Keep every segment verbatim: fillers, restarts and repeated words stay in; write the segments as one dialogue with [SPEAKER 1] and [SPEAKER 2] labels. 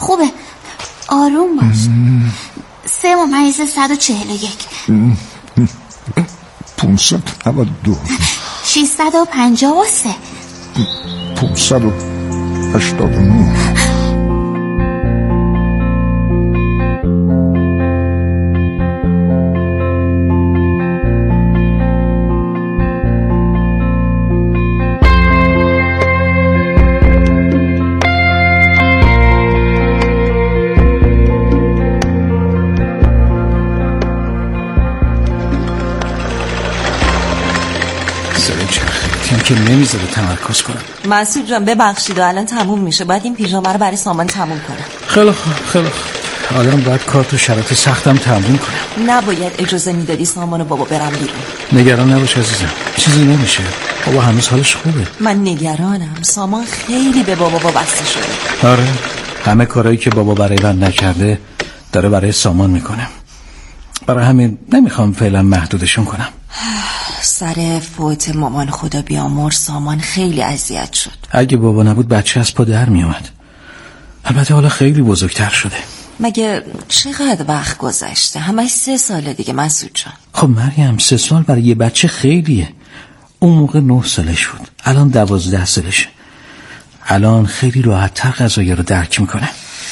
[SPEAKER 1] خوبه، آروم باش. سه ممیز صد و چهل و یک،
[SPEAKER 2] پونصد و دو،
[SPEAKER 1] شیصد و پنجاه و سه،
[SPEAKER 2] پونصد و هشتاد و نه.
[SPEAKER 3] که نمیذاره تمرکز کنم.
[SPEAKER 4] مسعود جان ببخشید الان تموم میشه، باید این پیژامه رو برای سامان تموم کنم.
[SPEAKER 3] خیلی خوب خیلی خوب. آدم باید کار تو شرایط سختم تمرین کنم.
[SPEAKER 4] نباید اجازه میدادی سامان و بابا برم بیرون.
[SPEAKER 3] نگران نباش عزیزم، چیزی نمیشه. بابا هنوز حالش خوبه.
[SPEAKER 4] من نگرانم، سامان خیلی به بابا وابسته شده.
[SPEAKER 3] آره، همه کارهایی که بابا برای من نکرده داره برای سامان میکنه. برای همین نمیخوام فعلا محدودشون کنم.
[SPEAKER 4] سر فوت مامان خدا بیامرز سامان خیلی اذیت شد.
[SPEAKER 3] اگه بابا نبود بچه از پا در میومد. البته حالا خیلی بزرگتر شده.
[SPEAKER 4] مگه چقدر وقت گذشته؟ همه سه ساله دیگه مسعود جان.
[SPEAKER 3] خب مریم، سه سال برای یه بچه خیلیه. اون موقع نه سالش بود، الان دوازده سالشه. الان خیلی راحت‌تر قضایی رو درک میکنه.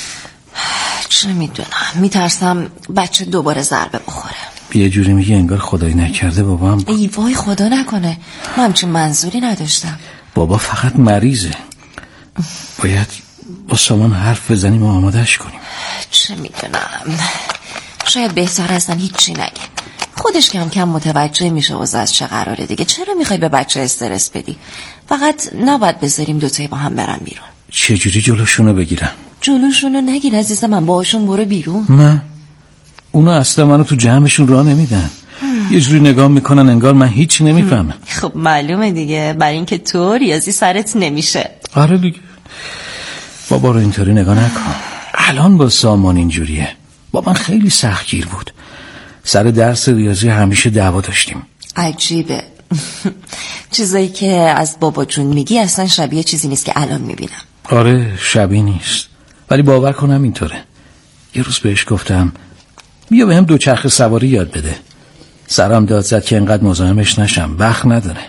[SPEAKER 4] چه میدونم، میترسم بچه دوباره ضربه بخوره.
[SPEAKER 3] یه جوری میگه انگار خدایی نکرده بابا هم.
[SPEAKER 4] ای وای خدا نکنه، من همچین منظوری نداشتم.
[SPEAKER 3] بابا فقط مریضه. باید با سامان حرف بزنیم و آمادهش کنیم.
[SPEAKER 4] چه میدونم، شاید بهتر اصلا هیچی نگه. خودش کم کم متوجه میشه وضع از چه قراره دیگه. چرا میخوای به بچه استرس بدی؟ فقط نباید بذاریم دوتایی با هم برن بیرون.
[SPEAKER 3] چه جوری جلوشونو بگیرم؟
[SPEAKER 4] جلوشونو نگیر عزیز من، باهاشون برو بیرون.
[SPEAKER 3] نه، اونا اصلا منو تو جمعشون راه نمیدن. یه جوری نگاه میکنن انگار من هیچی نمیفهمم.
[SPEAKER 4] خب معلومه دیگه، برای اینکه تو ریاضی سرت نمیشه.
[SPEAKER 3] آره دیگه. بابا رو اینطوری نگاه نکن. الان با سامان اینجوریه. بابا خیلی سختگیر بود. سر درس ریاضی همیشه دعوا داشتیم.
[SPEAKER 4] عجیبه. چیزایی که از بابا جون میگی اصلا شبیه چیزی نیست که الان میبینم.
[SPEAKER 3] آره شبیه نیست، ولی باور کنم اینطوره. یه روز بهش گفتم بیا بهم دوچرخه سواری یاد بده. سرم داد زد که انقدر مزاحمش نشم، وقت نداره.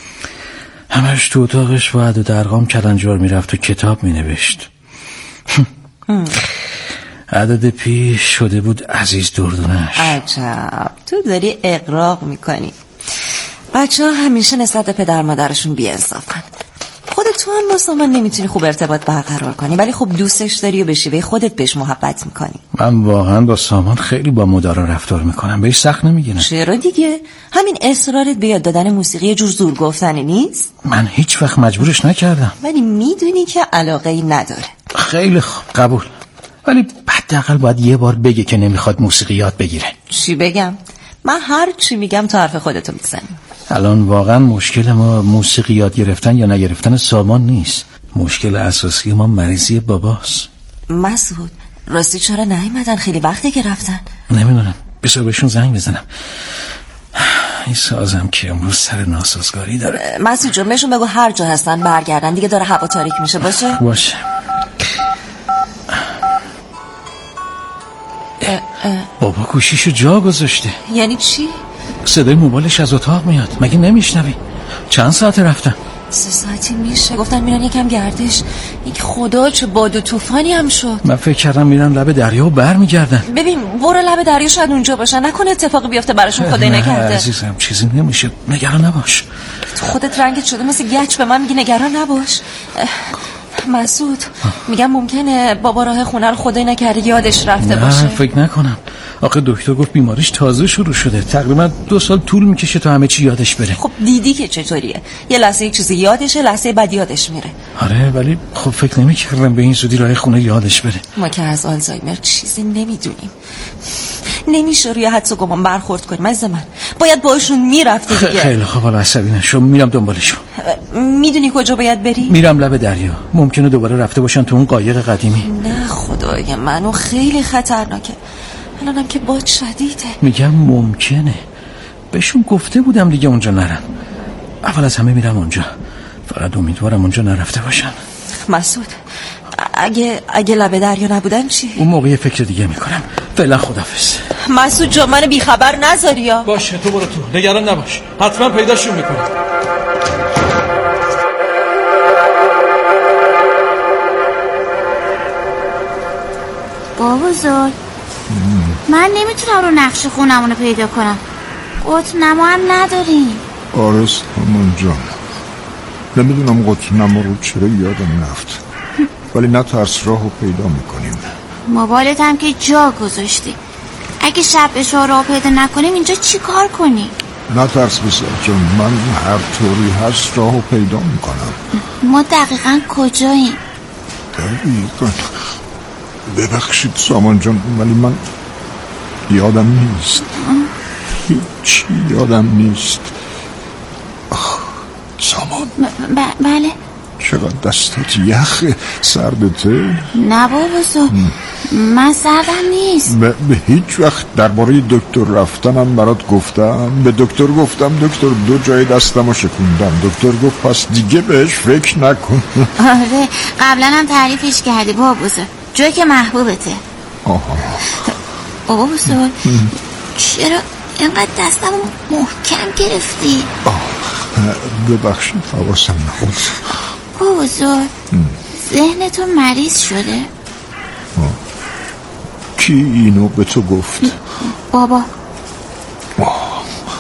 [SPEAKER 3] همش تو اتاقش وعد و درغام کلنجار میرفت و کتاب مینوشت. عدد پیش شده بود عزیز دردونش.
[SPEAKER 4] عجب، تو داری اغراق میکنی. بچه ها همیشه نسبت پدر مادرشون بی‌انصافن. خودت تو هم با سامان نمیتونی خوب ارتباط برقرار کنی، ولی خب دوستش داری و به شیوه خودت بهش محبت میکنی.
[SPEAKER 3] من واقعا با سامان خیلی با مدارا رفتار میکنم، بهش سخت نمیگیرم.
[SPEAKER 4] چرا دیگه؟ همین اصرارت به یاد دادن موسیقی جور زور گفتنی نیست؟
[SPEAKER 3] من هیچ وقت مجبورش نکردم.
[SPEAKER 4] ولی میدونی که علاقه ای نداره.
[SPEAKER 3] خیلی خوب قبول، ولی حداقل باید یه بار بگه که نمیخواد موسیقی یاد بگیره.
[SPEAKER 4] چی بگم؟ من هر چی میگم تو حرف خودتو میزنی.
[SPEAKER 3] الان واقعا مشکل ما موسیقی یاد گرفتن یا نگرفتن سامان نیست. مشکل اساسی ما مریضی باباست.
[SPEAKER 4] مسعود راستی چرا نیومدن؟ خیلی وقته که رفتن.
[SPEAKER 3] نمیدونم، بسا بهشون زنگ بزنم. این سازم که امروز سر ناسازگاری داره.
[SPEAKER 4] مسعود جون بهشون بگو هر جا هستن برگردن، دیگه داره هوا تاریک میشه. باشه
[SPEAKER 3] باشه.
[SPEAKER 4] اه اه.
[SPEAKER 3] بابا گوشیشو جا گذاشته.
[SPEAKER 4] یعنی چی؟
[SPEAKER 3] صدای موبایلش از اتاق میاد، مگه نمیشنوی؟ چند ساعت رفتن؟
[SPEAKER 4] سه ساعتی میشه، گفتن میرن یکم گردش. یک خدا چه باد و طوفانی هم شد.
[SPEAKER 3] من فکر کردم میرن لب دریا و برمیگردن.
[SPEAKER 4] ببین برو لب دریا، شاید اونجا باشن، نکنه اتفاقی بیفته براشون خدای نکرده.
[SPEAKER 3] عزیزم چیزی نمیشه، نگران نباش.
[SPEAKER 4] تو خودت رنگت شده مثل گچ، به من میگی نگران نباش. مسعود میگم ممکنه بابا راه خونه رو خدای نکرده یادش رفته
[SPEAKER 3] نه
[SPEAKER 4] باشه.
[SPEAKER 3] نه فکر نکنم. آخه دکتر گفت بیماریش تازه شروع شده، تقریبا دو سال طول میکشه تا همه چی یادش بره.
[SPEAKER 4] خب دیدی که چطوریه، یه لحظه یک چیزی یادشه، لحظه بعد یادش میره.
[SPEAKER 3] آره ولی خب فکر نمیکردم به این زودی راه خونه یادش بره.
[SPEAKER 4] ما که از آلزایمر چیزی نمیدونیم. نمیشه روی حدس و گمان برخورد کنیم. از من باید باشون میرفتی دیگه.
[SPEAKER 3] خیلی خوب، حالا عصبی نشو، میرم دنبالشون.
[SPEAKER 4] میدونی کجا باید بری؟
[SPEAKER 3] میرم لب دریا، ممکنه دوباره رفته باشن تو اون قایق قدیمی.
[SPEAKER 4] نه خدای منو خیلی خطرناکه، الانم که باد شدیده.
[SPEAKER 3] میگم ممکنه، بهشون گفته بودم دیگه اونجا نرن. اول از همه میرم اونجا، فقط امیدوارم اونجا نرفته باشن.
[SPEAKER 4] مسعود اگه اگه لبه دریا نبودن چی؟
[SPEAKER 3] اون موقع یه فکر دیگه میکنم. فعلا خدافظ.
[SPEAKER 4] مسعود جان منو بیخبر نذاری یا؟
[SPEAKER 3] باشه تو برو تو، نگران نباش، حتما پیداشون میکنم.
[SPEAKER 1] بابا بزرگ من نمیتونم رو نقش خونمونو پیدا کنم. قطب نما هم نداریم.
[SPEAKER 2] آره سامان جان، نمیدونم قطب نما رو چرا یادم رفت، ولی نه ترس راهو پیدا میکنیم.
[SPEAKER 1] موبایلت هم که جا گذاشتی، اگه شب اشاره راهو پیدا نکنیم اینجا چی کار کنیم؟
[SPEAKER 2] نه ترس بسر جان، من هر طوری هست راهو پیدا میکنم.
[SPEAKER 1] ما دقیقا کجاییم؟
[SPEAKER 2] دقیقا ببخشید سامان جان، ولی من یادم نیست. هیچی یادم نیست. آخ سامان.
[SPEAKER 1] ب- ب- بله
[SPEAKER 2] چقدر دستت یخه، سردته؟
[SPEAKER 1] نه بابا بزرگ من سردم نیست.
[SPEAKER 2] به, به هیچ وقت درباره دکتر رفتنم برات گفتم؟ به دکتر گفتم دکتر دو جای دستمو شکوندم، دکتر گفت پس دیگه بهش فکر نکن.
[SPEAKER 1] آره قبلا هم تعریفش کردی بابا بزرگ، جایی که محبوبته.
[SPEAKER 2] آها
[SPEAKER 1] بابا بزرگ چرا اینقدر دستمو محکم گرفتی؟
[SPEAKER 2] آه ببخشید حواسم نبود.
[SPEAKER 1] بابا بزرگ ذهن تو مریض شده؟
[SPEAKER 2] آه. کی اینو به تو گفت؟
[SPEAKER 1] بابا.
[SPEAKER 2] آه.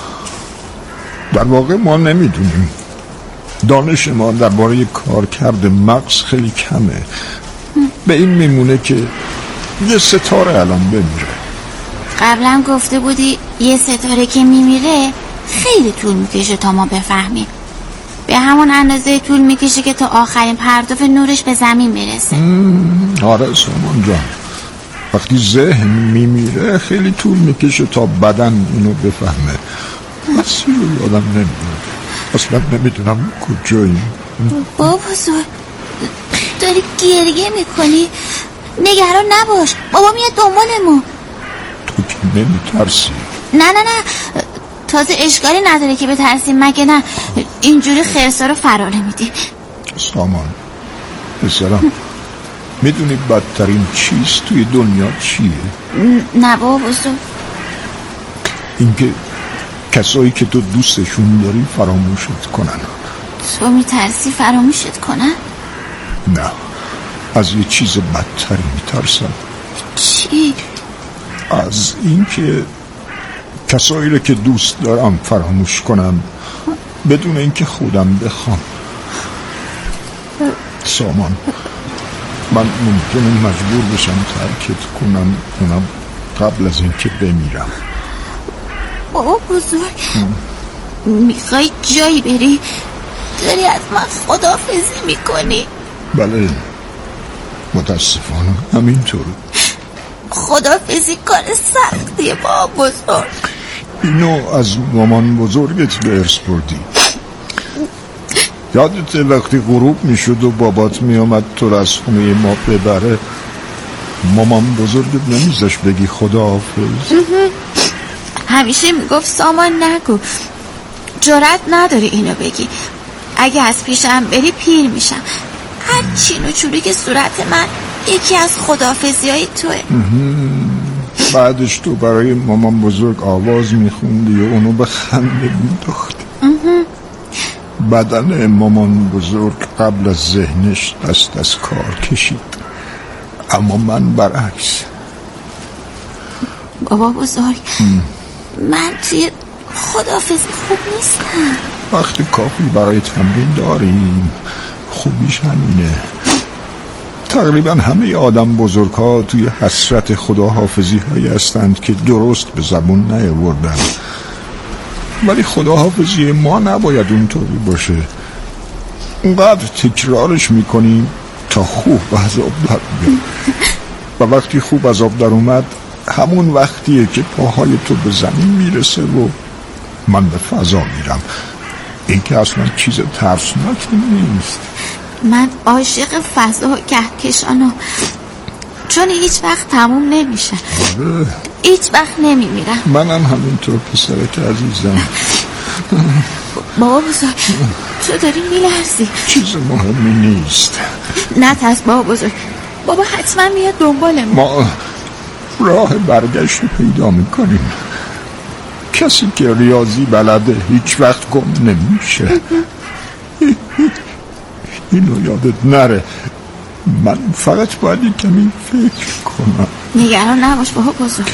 [SPEAKER 2] در واقع ما نمیدونیم، دانش ما درباره کارکرد مغز خیلی کمه. به این میمونه که یه ستاره الان بمیره.
[SPEAKER 1] قبلا گفته بودی یه ستاره که میمیره خیلی طول میکشه تا ما بفهمیم، به همون اندازه طول میکشه که تا آخرین پرتو نورش به زمین میرسه.
[SPEAKER 2] آره سامان جان، وقتی ذهن میمیره خیلی طول میکشه تا بدن اینو بفهمه. مسیر رو یادم نمیاد، اصلا نمیدونم کجاییم.
[SPEAKER 1] بابا بزرگ داری گریه میکنی؟ نگران نباش، بابا میاد دنبالمون.
[SPEAKER 2] تو که نمیترسی؟
[SPEAKER 1] نه نه نه تازه اشکالی نداره که بترسیم، مگه نه اینجوری خرسا رو فرا نمیدیم.
[SPEAKER 2] سامان پسرم، میدونی بدترین چیز توی دنیا چیه؟
[SPEAKER 1] نه بابا بزرگ.
[SPEAKER 2] اینکه کسایی که تو دوستشون داری فراموشت کنن.
[SPEAKER 1] تو میترسی فراموشت کنن؟
[SPEAKER 2] نه، از یه چیز بدتری میترسم.
[SPEAKER 1] چی؟
[SPEAKER 2] از اینکه کسایی رو که دوست دارم فراموش کنم بدون اینکه خودم بخوام. سامان، من ممکنه مجبور بشم ترکت کنم، اونم قبل از اینکه بمیرم.
[SPEAKER 1] بابا بزرگ میخوای جایی بری؟ داری از من خداحافظی میکنی؟
[SPEAKER 2] بله متاسفانه همینطور.
[SPEAKER 1] خداحافظی کار سختیه بابا بزرگ.
[SPEAKER 2] اینو از مامان بزرگت به ارث بردی. یادت وقتی غروب میشد و بابات میامد تو رو از خونه ما ببره، مامان بزرگت نمیذاش بگی خداحافظ؟
[SPEAKER 1] همیشه میگفت سامان نگو، جرأت نداری اینو بگی، اگه از پیشم بری پیر میشم. هر چین و چوری که صورت من یکی از خداحافظی های توه.
[SPEAKER 2] بعدش تو برای مامان بزرگ آواز میخوندی و اونو به خنده میداختی. بدن مامان بزرگ قبل از ذهنش دست از کار کشید، اما من برعکس.
[SPEAKER 1] بابا بزرگ من توی خداحافظی خوب نیستم.
[SPEAKER 2] وقتی کافی برای تمرین داریم، خوبیش همینه. تقریبا همه آدم بزرگ ها توی حسرت خداحافظی هایی هستند که درست به زبون نیاوردن. ولی خداحافظی ما نباید اونطوری باشه. اونقدر تکرارش میکنیم تا خوب از آب در بیاد. و وقتی خوب از آب در اومد، همون وقتیه که پاهای تو به زمین میرسه و من به فضا میرم. این که اصلا چیز ترسناکی نیست.
[SPEAKER 1] من عاشق فضا و کهکشانم، چون هیچ وقت تموم نمیشه.
[SPEAKER 2] آره.
[SPEAKER 1] هیچ وقت نمیمیرم.
[SPEAKER 2] منم همینطور پسرک عزیزم.
[SPEAKER 1] بابا بزرگ تو داری میلرزی.
[SPEAKER 2] چیز مهمی نیست.
[SPEAKER 1] نه ترس بابا بزرگ، بابا حتما میاد دنبال
[SPEAKER 2] ما راه برگشت پیدا میکنیم. کسی که ریاضی بلده هیچ وقت گم نمیشه. اینو یادت نره. من فقط باید این کمی فکر کنم.
[SPEAKER 1] نگران نباش بابا بزرگ.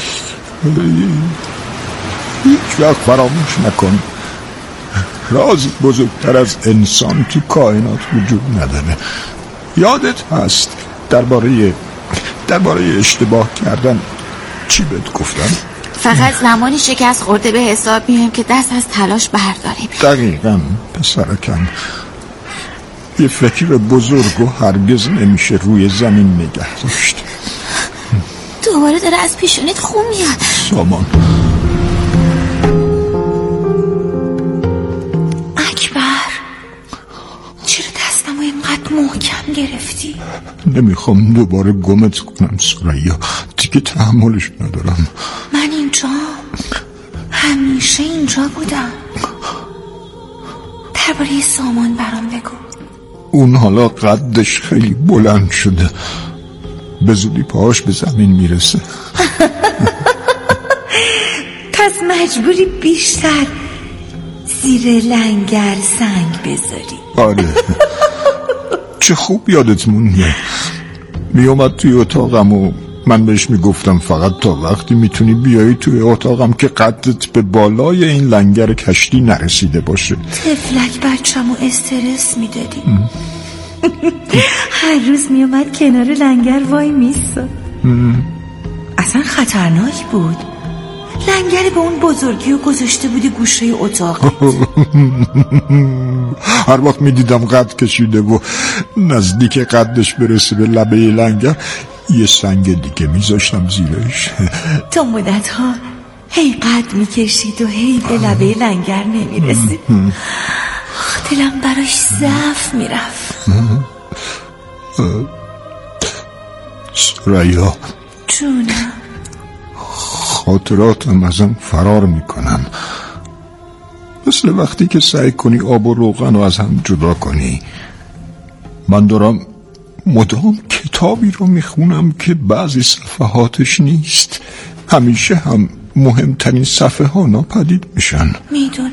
[SPEAKER 2] هیچ وقت فراموش نکن رازی بزرگتر از انسان تو کائنات وجود نداره. یادت هست درباره درباره اشتباه کردن چی بهت گفتم؟
[SPEAKER 1] فقط زمانی شکست خورده به حساب میایم که دست از تلاش برداریم.
[SPEAKER 2] دقیقاً پسرکم. یه فکر بزرگو هرگز نمیشه روی زمین نگه داشت.
[SPEAKER 1] دوباره داره از پیشونیت خون میاد.
[SPEAKER 2] سامان
[SPEAKER 4] اکبر، چرا دستمو اینقدر محکم گرفتی؟
[SPEAKER 2] نمیخوام دوباره گمت کنم ثریا. دیگه تحملش ندارم.
[SPEAKER 4] من اینجا همیشه اینجا بودم. درباره سامان برام بگو.
[SPEAKER 2] اون حالا قدش خیلی بلند شده. به زودی پاهاش به زمین میرسه.
[SPEAKER 4] پس مجبوری بیشتر زیر لنگر سنگ بذاری.
[SPEAKER 2] آره. چه خوب یادت مونده. میومد توی اتاقم و من بهش میگفتم فقط تا وقتی میتونی بیایی توی اتاقم که قدت به بالای این لنگر کشتی نرسیده باشه.
[SPEAKER 4] تفلک بچه‌مو استرس میدادی. هر روز میومد کنار لنگر وای میسا. اصلا خطرناک بود. لنگر به اون بزرگی و گذاشته بودی گوشه اتاقت.
[SPEAKER 2] هر وقت میدیدم قد کشیده و نزدیک قدش برسه به لبه لنگر یه سنگ دیگه میذاشتم زیرش.
[SPEAKER 4] تا مدت ها هی قد میکشید و هی به لبه لنگر نمیرسید. دلم براش ضعف میرفت.
[SPEAKER 2] ثریا
[SPEAKER 4] جونم،
[SPEAKER 2] خاطراتم ازم فرار میکنم. مثل وقتی که سعی کنی آب و روغن رو از هم جدا کنی. من دارم مدام کتابی رو میخونم که بعضی صفحاتش نیست. همیشه هم مهمترین صفحه ها ناپدید میشن.
[SPEAKER 4] میدونم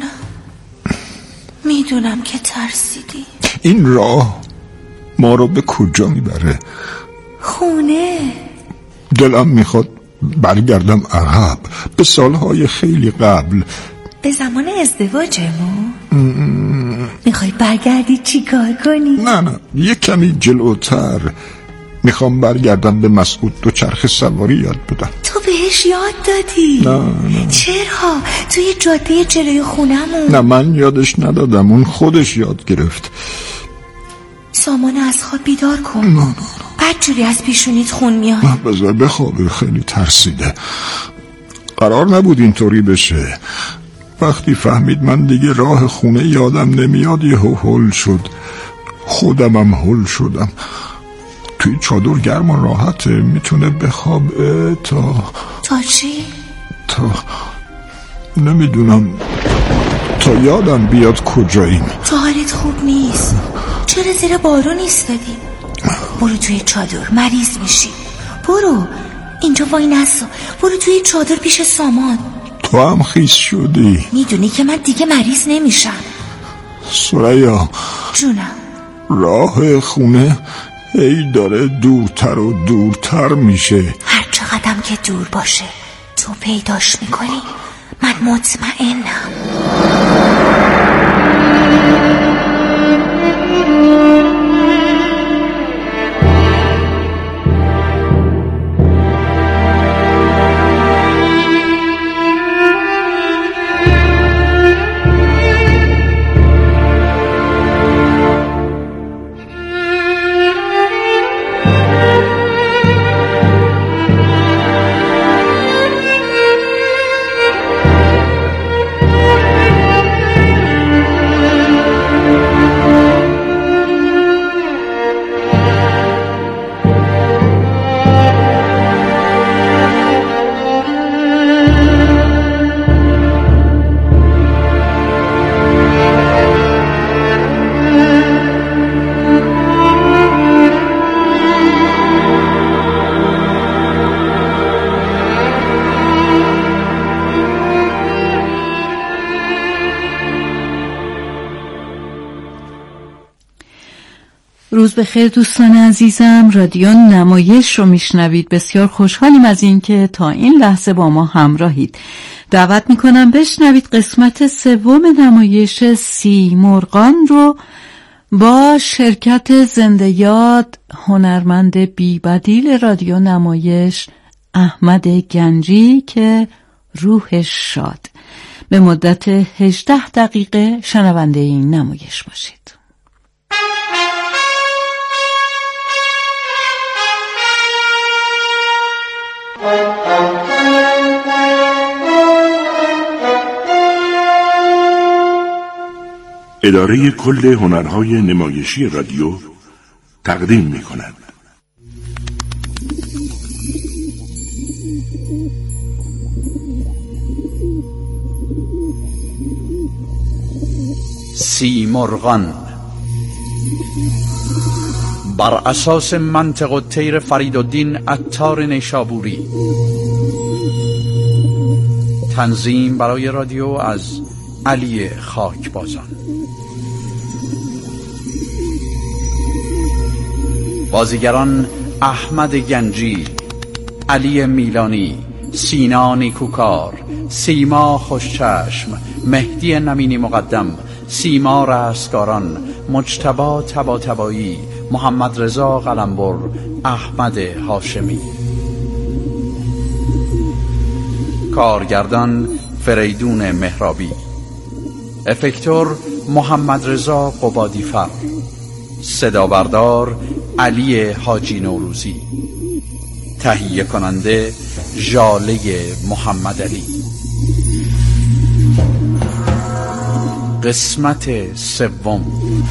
[SPEAKER 4] میدونم که ترسیدی.
[SPEAKER 2] این راه ما رو به کجا میبره؟
[SPEAKER 4] خونه.
[SPEAKER 2] دلم میخواد برگردم عقب به سالهای خیلی قبل،
[SPEAKER 4] به زمان ازدواجمون. میخوای برگردی چی کار کنی؟
[SPEAKER 2] نه نه یه کمی جلوتر. میخوام برگردم به مسعود دوچرخه سواری یاد بدم.
[SPEAKER 4] تو بهش یاد دادی؟
[SPEAKER 2] نه نه.
[SPEAKER 4] چرا؟ توی جاده جلوی خونمون.
[SPEAKER 2] نه من یادش ندادم، اون خودش یاد گرفت.
[SPEAKER 4] سامان از خواب بیدار کن.
[SPEAKER 2] نه نه
[SPEAKER 4] بعد جوری از پیشونیت خون میاد.
[SPEAKER 2] نه بذار بخوابه، خیلی ترسیده. قرار نبود اینطوری بشه. وقتی فهمید من دیگه راه خونه یادم نمیاد یه هول شد. خودمم هول شدم. توی چادر گرم و راحته، میتونه بخوابه تا
[SPEAKER 4] تا چی؟
[SPEAKER 2] تا نمیدونم، تا یادم بیاد کجاییم.
[SPEAKER 4] تو حالت خوب نیست. چرا زیر بارون ایستادی؟ برو توی چادر، مریض میشی. برو اینجا وای نسا. برو توی چادر پیش سامان.
[SPEAKER 2] تو هم خیس شدی.
[SPEAKER 4] میدونی که من دیگه مریض نمیشم.
[SPEAKER 2] ثریا
[SPEAKER 4] جونم،
[SPEAKER 2] راه خونه هی داره دورتر و دورتر میشه.
[SPEAKER 4] هر چقدرم که دور باشه تو پیداش میکنی. من مطمئنم.
[SPEAKER 5] روز بخیر دوستان عزیزم، رادیو نمایش رو میشنوید. بسیار خوشحالیم از این که تا این لحظه با ما همراهید. دعوت میکنم بشنوید قسمت سوم نمایش سیمرغان رو با شرکت زنده یاد هنرمند بی‌بدیل رادیو نمایش احمد گنجی که روحش شاد. به مدت هجده دقیقه شنونده این نمایش باشید.
[SPEAKER 6] اداره کل هنرهای نمایشی رادیو تقدیم می کند.
[SPEAKER 7] سیمرغان بر اساس منطق الطیر فریدالدین عطار نیشابوری. تنظیم برای رادیو از علی خاکبازان. بازیگران احمد گنجی، علی میلانی، سینا نیکوکار، سیما خوشچشم، مهدی نمینی مقدم، سیما رستگاران، مجتبی طباطبایی، محمد رضا قلمبر، احمد هاشمی. کارگردان فریدون مهرابی. افکتور محمد رضا قبادیفر. صدا بردار علی حاجی نوروزی. تهیه کننده ژاله محمد علی. قسمت سوم.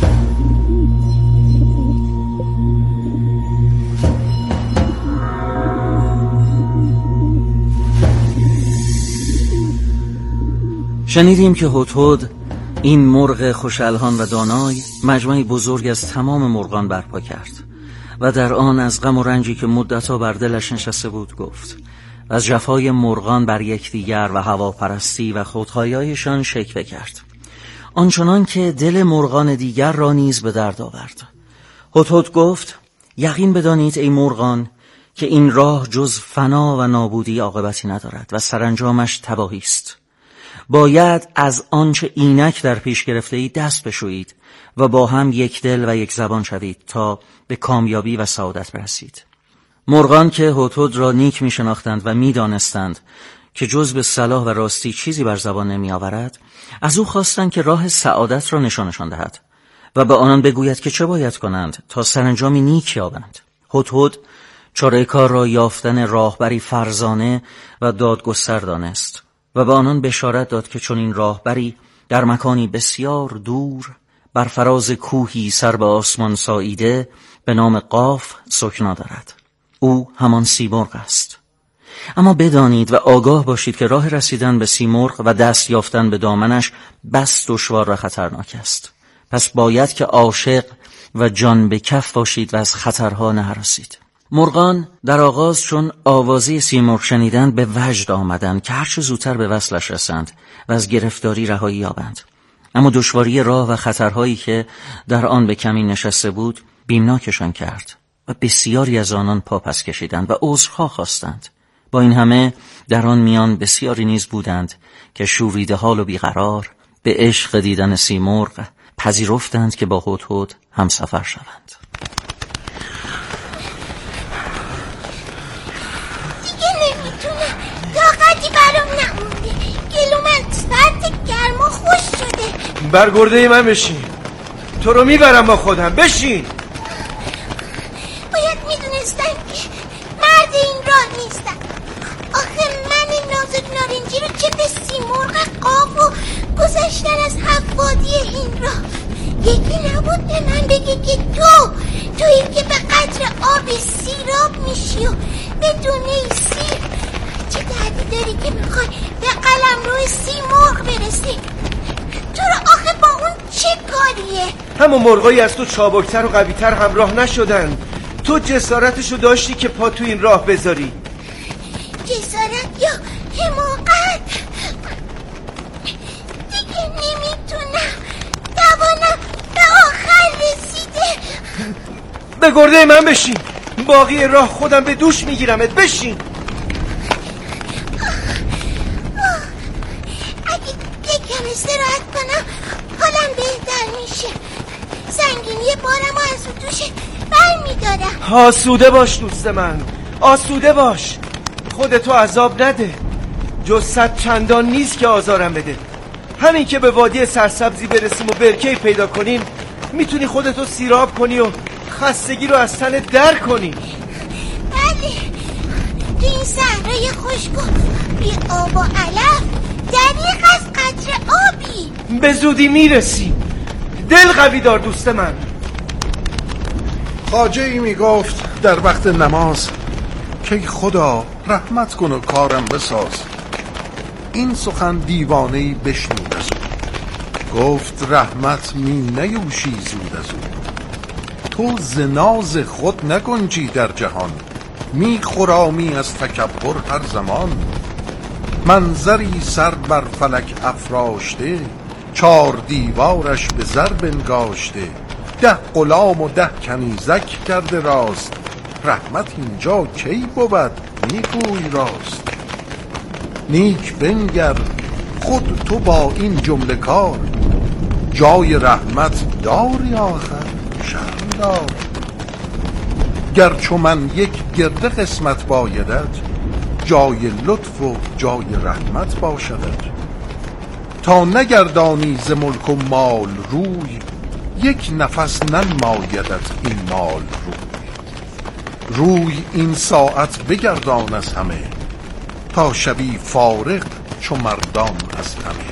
[SPEAKER 3] شنیدیم که هدهد، این مرغ خوش‌الحان و دانای، مجمعی بزرگ از تمام مرغان برپا کرد و در آن از غم و رنجی که مدت‌ها بر دلش نشسته بود گفت. از جفای مرغان بر یکدیگر و هواپرستی و خودخواهی‌هایشان شکوه کرد، آنچنان که دل مرغان دیگر را نیز به درد آورد. هدهد گفت: یقین بدانید ای مرغان که این راه جز فنا و نابودی عاقبتی ندارد و سرانجامش تباهی است. باید از آنچه اینک در پیش گرفته اید دست بشویید و با هم یک دل و یک زبان شوید تا به کامیابی و سعادت برسید. مرغان که هدهد را نیک می شناختند و می دانستند که جز به صلاح و راستی چیزی بر زبان نمی آورد، از او خواستند که راه سعادت را نشانشان دهد و به آنان بگوید که چه باید کنند تا سرانجامی نیک یابند. هدهد چاره کار را یافتن راهبری فرزانه و دادگستر دانست و به آنان بشارت داد که چون این راهبری در مکانی بسیار دور بر فراز کوهی سر به آسمان ساییده به نام قاف سکنا دارد. او همان سیمرغ است. اما بدانید و آگاه باشید که راه رسیدن به سیمرغ و دست یافتن به دامنش بس دشوار و خطرناک است. پس باید که عاشق و جان به کف باشید و از خطرها نهراسید. مرغان در آغاز چون آوازی سیمرغ شنیدند به وجد آمدند که هرچه زودتر به وصلش رسند و از گرفتاری رهایی یابند. اما دشواری راه و خطرهایی که در آن به کمین نشسته بود بیمناکشان کرد و بسیاری از آنان پا پس کشیدند و عذرخواه خواستند. با این همه در آن میان بسیاری نیز بودند که شوریده حال و بیقرار به عشق دیدن سیمرغ پذیرفتند که با هدهد همسفر شوند.
[SPEAKER 8] دیگه نمیتونم، طاقتی برام نمونده. گلو من سرد گرما خوش شده.
[SPEAKER 9] برگرده من بشین، تو رو میبرم با خودم. بشین.
[SPEAKER 8] باید میدونستم که مرد این راه نیستم. آخه من نازک نارنجی رو چه به سیمرغ قاف و گذشتن از حوادی این راه یکی نبود به من بگه که تو تویی که به قدر آب سیراب میشی و بدون این سیر چه دردی داری که میخوای به قلم روی سیمرغ برسی؟ تو رو آخه با اون چه کاریه؟
[SPEAKER 9] همون مرغایی از تو چابکتر و قویتر همراه نشدن. تو جسارتشو داشتی که پا تو این راه بذاری.
[SPEAKER 8] جسارت یا حماقت؟ دیگه نمیتونم، توانم به آخر رسیده.
[SPEAKER 9] به گرده من بشین، باقی راه خودم به دوش میگیرمت. بشین.
[SPEAKER 8] اگه یکم استراحت کنم حالم بهتر میشه. سنگینی بارمو از رو دوش بر میدارم.
[SPEAKER 9] آسوده باش دوست من، آسوده باش. خودتو عذاب نده. جز صد چندان نیست که آزارم بده. همین که به وادی سرسبزی برسیم و برکه‌ای پیدا کنیم میتونی خودتو سیراب کنی و خستگی رو از تن در کنی.
[SPEAKER 8] بله، تو این صحرای خشک و بی آب و علف دریغ از قطره آبی.
[SPEAKER 9] به زودی میرسیم. دل قوی دار دوست من.
[SPEAKER 10] خواجه ای میگفت در وقت نماز که خدا رحمت کن و کارم بساز. این سخن دیوانه‌ای بشنید از او. گفت رحمت می نیوشی زود از او. تو ز ناز خود نگنجی در جهان، می خرامی از تکبر هر زمان. منظری سر بر فلک افراشته، چار دیوارش به زر بنگاشته. ده غلام و ده کنیزک کرده راست، رحمت اینجا کی بود میگوی راست. نیک بنگر خود تو با این جمله کار، جای رحمت داری آخر شرم دار. گرچه من یک گرده قسمت بایدت، جای لطف و جای رحمت باشدت. تا نگردانی ز ملک و مال روی، یک نفس ننمایدت این مال روی. روی این ساعت بگردان از همه، تا شبی فارغ چو مردان از همه.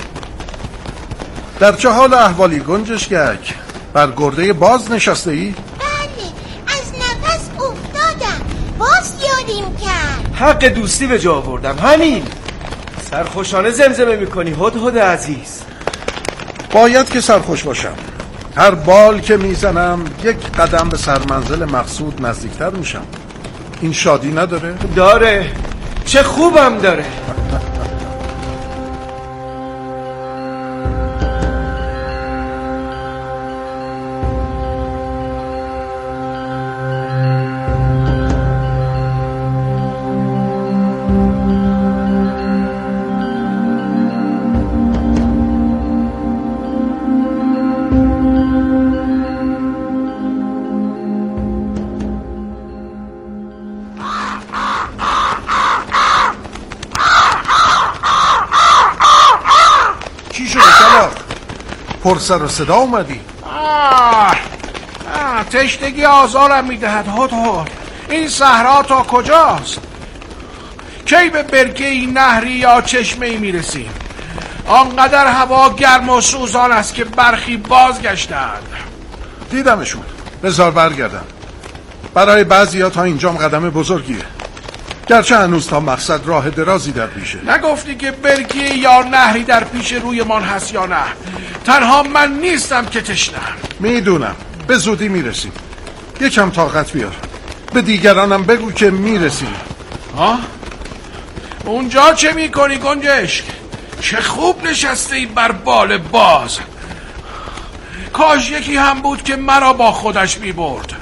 [SPEAKER 10] در چه حال احوالی گنجشگک؟ بر گرده باز نشسته ای؟
[SPEAKER 8] بله، از نفس افتادم، باز یاریم کرد.
[SPEAKER 9] حق دوستی به جا آوردم. همین. سرخوشانه زمزمه میکنی هدهد عزیز.
[SPEAKER 10] باید که سرخوش باشم. هر بال که میزنم یک قدم به سرمنزل مقصود نزدیکتر میشم. این شادی نداره؟
[SPEAKER 9] داره. چه خوبم داره.
[SPEAKER 10] پر سر و صدا اومدی؟
[SPEAKER 11] آه آه تشنگی آزارم میدهد هدهد. این صحرا تا کجاست؟ کی به برکه این نهری یا چشمه ای میرسیم؟ آنقدر هوا گرم و سوزان است که برخی بازگشتند.
[SPEAKER 10] دیدمشون. بذار برگردم. برای بعضی ها تا اینجام قدم بزرگیه، گرچه هنوز تا مقصد راه درازی در پیشه.
[SPEAKER 11] نگفتی که برکه یا نهری در پیش روی من هست یا نه؟ تنها من نیستم که تشنم.
[SPEAKER 10] میدونم. به زودی میرسیم. یکم طاقت بیار. به دیگرانم بگو که میرسیم.
[SPEAKER 11] ها؟ اونجا چه میکنی گنجشک؟ چه خوب نشسته ای بر بال باز. کاش یکی هم بود که مرا با خودش میبرد.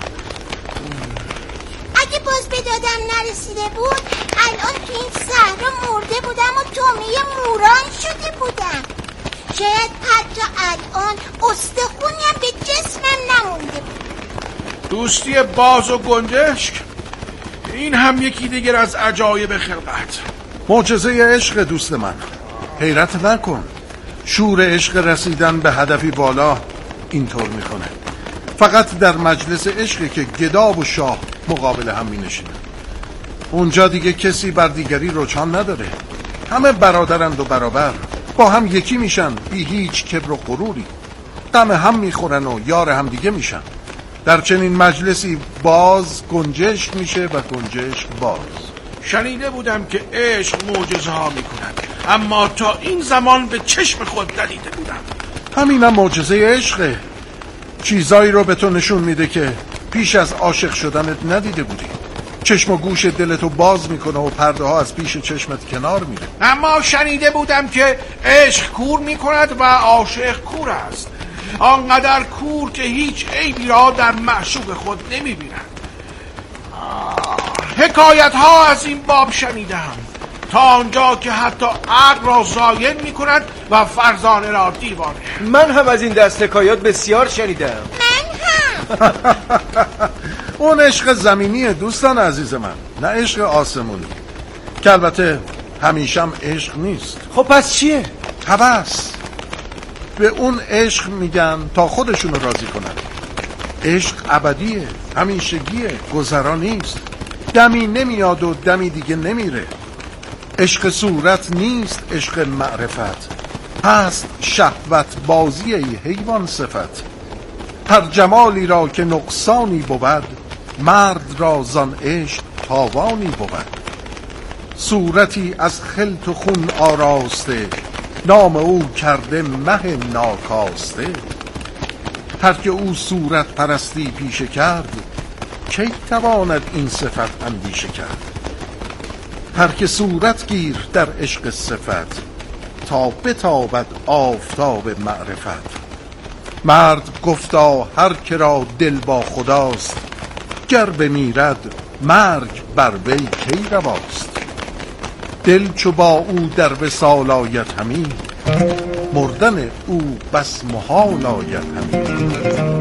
[SPEAKER 8] اگه باز به دادم نرسیده بود الان تو این صحرا مرده بودم و تومه موران شده بودم. شاید حتی الان استخونیم به جسمم نمونده بود.
[SPEAKER 11] دوستی باز و گنجشک، این هم یکی دیگر از عجایب خلقت.
[SPEAKER 10] معجزه عشق دوست من. حیرت نکن. شور عشق رسیدن به هدفی بالا اینطور میکنه. فقط در مجلس عشقی که گدا و شاه مقابل هم می نشینن. اونجا دیگه کسی بر دیگری رجحان نداره. همه برادرند و برابر، با هم یکی میشن بی هیچ کبر و غروری. غم هم میخورن و یار هم دیگه میشن. در چنین مجلسی باز گنجشک میشه و گنجشک باز.
[SPEAKER 11] شنیده بودم که عشق معجزه ها میکند، اما تا این زمان به چشم خود ندیده بودم.
[SPEAKER 10] همینم معجزه عشقه. چیزایی رو به تو نشون میده که پیش از عاشق شدنت ندیده بودی. چشم و گوش دلتو باز میکنه و پرده ها از پیش چشمت کنار میره.
[SPEAKER 11] اما شنیده بودم که عشق کور میکند و عاشق کور است. آنقدر کور که هیچ عیبی را در معشوق خود نمیبینند. حکایت ها از این باب شنیدم تا آنجا که حتی عقل را زایل می کند و فرزانه را دیوانه.
[SPEAKER 9] من هم از این دست حکایات بسیار شنیدم.
[SPEAKER 8] من هم.
[SPEAKER 10] اون عشق زمینیه دوستان عزیز من، نه عشق آسمونی که البته همیشه هم عشق نیست.
[SPEAKER 9] خب پس چیه؟
[SPEAKER 10] هوس. به اون عشق میگن تا خودشونو راضی کنن. عشق ابدیه، همیشگیه، گذرا نیست، دمی نمیاد و دمی دیگه نمیره. عشق صورت نیست، عشق معرفت هست، شهوت بازی ای حیوان صفت. هر جمالی را که نقصانی بود، مرد را زان عشق تاوانی بود. صورتی از خلط و خون آراسته، نام او کرده مه ناکاسته. هر که او صورت پرستی پیشه کرد، کی تواند این صفت اندیشه کرد. هر که صورت گیر در عشق صفت، تا بتابد آفتاب معرفت. مرد گفتا هر که را دل با خداست، گر بمیرد مرگ بر وی کی رواست. دل چو با او در وصال آید همی، مردن او بس محال آید همی.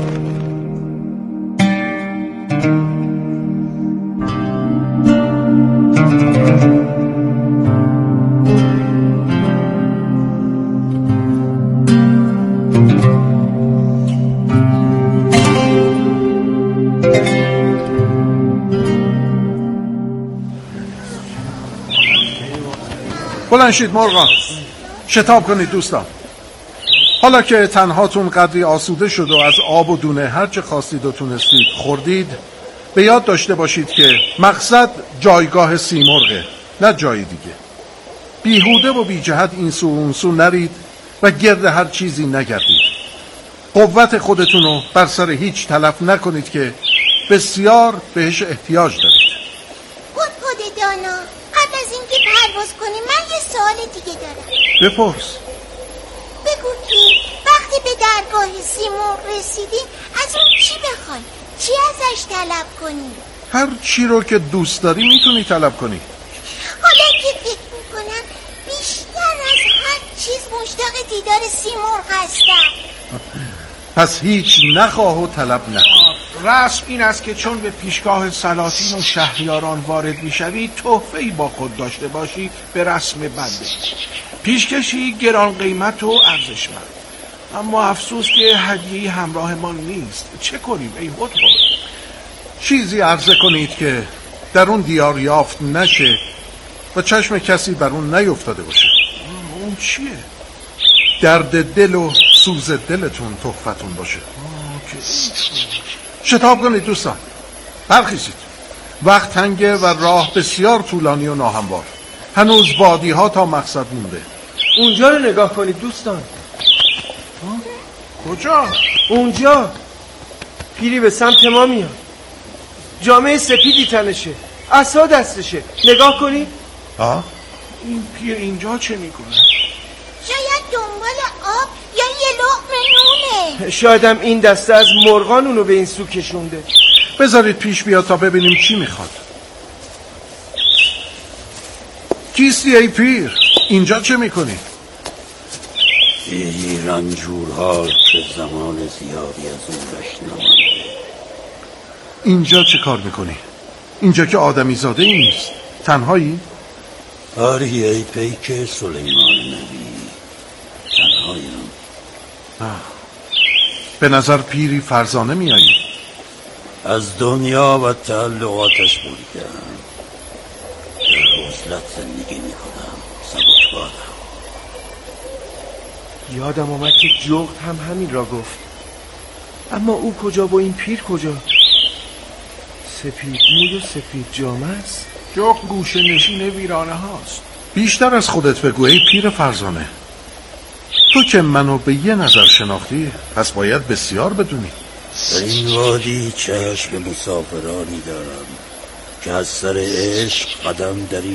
[SPEAKER 10] بلند شید مرغان، شتاب کنید دوستان. حالا که تنهاتون قدری آسوده شد و از آب و دونه هر چه خواستید و تونستید خوردید، به یاد داشته باشید که مقصد جایگاه سیمرغه، نه جای دیگه. بیهوده و بی جهت این سو اون سو نرید و گرد هر چیزی نگردید. قوت خودتونو بر سر هیچ تلف نکنید که بسیار بهش احتیاج دارید.
[SPEAKER 8] خود خود دانا، قبل از اینکه پرواز کنی من یه سوال دیگه دارم.
[SPEAKER 10] بپرس.
[SPEAKER 8] بگو که وقتی به درگاه سیمرغ رسیدی از اون چی بخوای؟ چی ازش طلب کنی؟
[SPEAKER 10] هر چی رو که دوست داری میتونی طلب کنی.
[SPEAKER 8] حالا که فکر میکنم بیشتر از هر چیز مشتاق دیدار سیمرغ هستم.
[SPEAKER 10] پس هیچ نخواه و طلب نکن.
[SPEAKER 11] رسم این است که چون به پیشگاه سلاطین و شهریاران وارد میشوی، تحفه‌ای با خود داشته باشی به رسم بنده. پیشکشی گران قیمت و ارزشمند. اما افسوس که هدیه‌ای همراه ما نیست. چه کنیم ای هدهد؟
[SPEAKER 10] چیزی عرضه کنید که در اون دیار یافت نشه و چشم کسی بر اون نیفتاده باشه.
[SPEAKER 11] اون چیه؟
[SPEAKER 10] درد دل و سوز دلتون تحفتون باشه. شتاب کنید دوستان، برخیزید. وقت تنگه و راه بسیار طولانی و ناهموار. هنوز وادی ها تا مقصد مونده.
[SPEAKER 9] اونجا رو نگاه کنید دوستان.
[SPEAKER 11] کجا؟
[SPEAKER 9] اونجا پیری به سمت ما میاد. جامعه سپیدی تنشه، عصا دستشه. نگاه کنید.
[SPEAKER 10] آه؟
[SPEAKER 11] این پیر اینجا چه میکنه؟
[SPEAKER 8] شاید دنبال آب یا یه لقمه نونه.
[SPEAKER 9] شاید هم این دسته از مرغان اونو به این سو کشونده.
[SPEAKER 10] بذارید پیش بیاد تا ببینیم چی میخواد. کیستی ای پیر؟ اینجا چه میکنی؟
[SPEAKER 12] این رنجورها که زمان زیادی از اون رشت نمانده.
[SPEAKER 10] اینجا چه کار میکنی؟ اینجا که آدمی زاده ای نیست. تنهایی؟
[SPEAKER 12] آری ای پیک سلیمان نبی، تنهاییم.
[SPEAKER 10] به نظر پیری فرزانه میایی.
[SPEAKER 12] از دنیا و تعلقاتش بریدم، در عزلت زندگی میکنم، سبک بادم.
[SPEAKER 9] یادم آمد که جغد هم همین را گفت. اما او کجا و این پیر کجا؟ سپید موی و سفید جامه است.
[SPEAKER 11] جغد گوشه نشین ویرانه هاست.
[SPEAKER 10] بیشتر از خودت بگو ای پیر فرزانه. تو که منو به یه نظر شناختی، پس باید بسیار بدونی.
[SPEAKER 12] در این وادی چشم مسافرانی دارم که از سر عشق قدم در